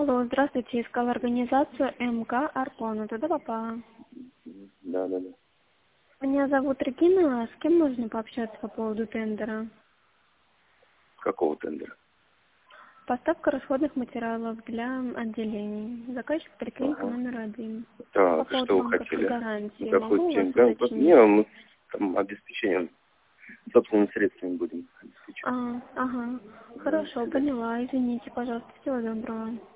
Алло, здравствуйте, искала организацию МК Аркона. Туда попала. Да. Меня зовут Регина. С кем можно пообщаться по поводу тендера? Какого тендера? Поставка расходных материалов для отделений. Заказчик поликлиника Ага. номер 1. По Так, поводу что вы банковской хотели? гарантии. Какой Могу у вас тендер? уточнить? Не, мы там обеспечением, собственными средствами будем обеспечивать. Ага. Хорошо, поняла. Извините, пожалуйста. Всего доброго.